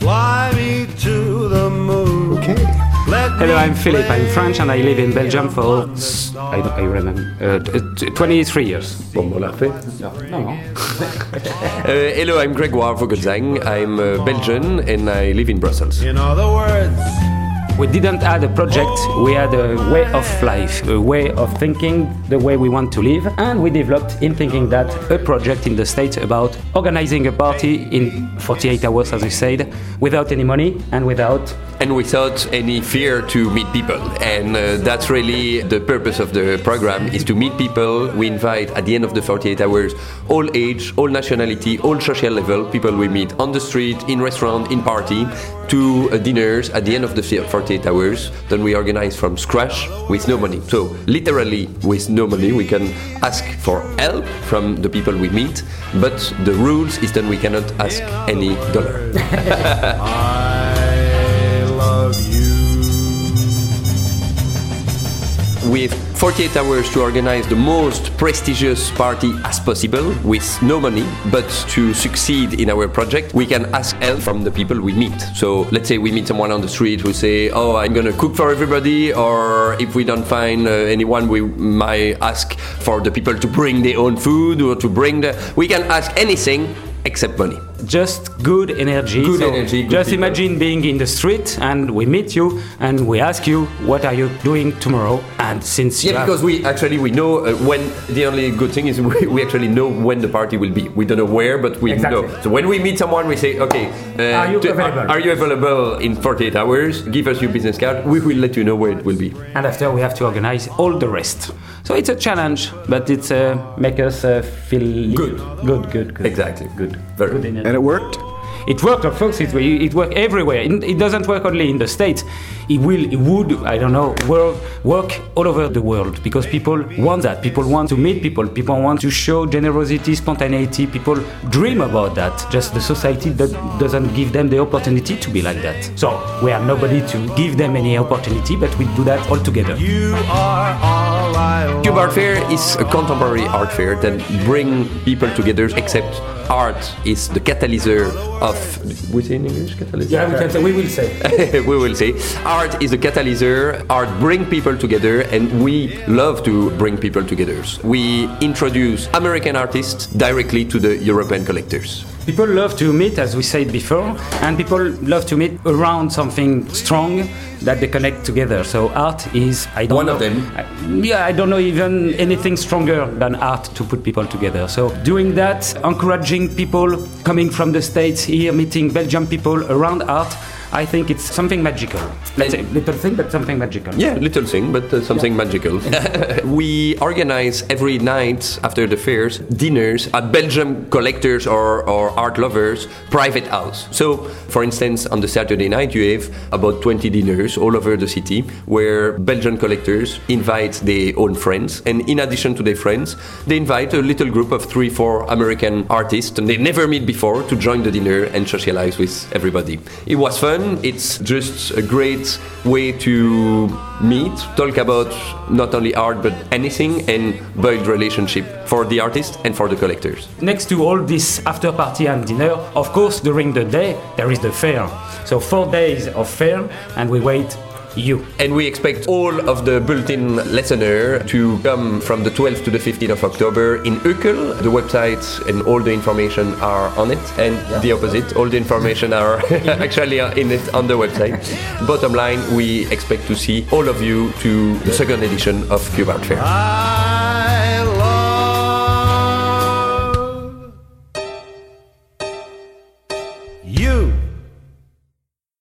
Fly me to the moon. Okay. Hello, I'm Philippe. I'm French and I live in Belgium for, I remember, 23 years. Bon, on l'a refait. No. Hello, I'm Grégoire Vogelsang. I'm Belgian and I live in Brussels. In other words, We didn't add a project, we had a way of life, a way of thinking, the way we want to live, and we developed in thinking that a project in the States about organizing a party in 48 hours, as I said, without any money and without... And without any fear to meet people. And that's really the purpose of the program, is to meet people. We invite, at the end of the 48 hours, all age, all nationality, all social level, people we meet on the street, in restaurant, in party, to dinners at the end of the 48 hours. Then we organize from scratch with no money. So literally with no money, we can ask for help from the people we meet, but the rules is that we cannot ask any dollar. I love you. We have 48 hours to organize the most prestigious party as possible with no money, but to succeed in our project, we can ask help from the people we meet. So let's say we meet someone on the street who say, oh, I'm gonna cook for everybody, or if we don't find anyone, we might ask for the people to bring their own food or to bring we can ask anything except money. Just good energy. Good energy, good just people. imagine being in the street and we meet you and we ask you, what are you doing tomorrow? And since you because we know when. The only good thing is we actually know when the party will be. We don't know where, but we Exactly. know. So when we meet someone, we say, okay, Are you available? in 48 hours? Give us your business card. We will let you know where it will be. And after we have to organize all the rest. So it's a challenge, but it's make us feel good. Exactly. Good. Very Good good. energy. And it worked? It worked, of course. It worked everywhere. It doesn't work only in the States. It would, I don't know, work all over the world because people want that. People want to meet people. People want to show generosity, spontaneity. People dream about that. Just the society that doesn't give them the opportunity to be like that. So we are nobody to give them any opportunity, but we do that all together. You are all I want. Cube Art Fair is a contemporary art fair that bring people together, except art is the catalyzer of... We say in English, catalyzer? Yeah, we can say. We will say. We will say. Art is a catalyzer. Art bring people together, and we love to bring people together. We introduce American artists directly to the European collectors. People love to meet, as we said before, and people love to meet around something strong that they connect together. So art is, I don't One know. of them. I don't know even anything stronger than art to put people together. So doing that, encouraging people coming from the States here, meeting Belgian people around art, I think it's something magical. Let's say little thing, but something magical. Yeah, little thing, but something magical. We organize every night after the fairs dinners at Belgian collectors or art lovers' private house. So, for instance, on the Saturday night, you have about 20 dinners all over the city where Belgian collectors invite their own friends. And in addition to their friends, they invite a little group of 3-4 American artists, and they never meet before, to join the dinner and socialize with everybody. It was fun. It's just a great way to meet, talk about not only art but anything, and build relationship for the artists and for the collectors. Next to all this after party and dinner, of course, during the day, there is the fair. So 4 days of fair, and we wait you. And we expect all of the bulletin listener to come from the 12th to the 15th of October in Uccle. The website and all the information are on it, and the opposite, all the information are actually in it on the website. Bottom line, we expect to see all of you to the second edition of Cube Art Fair.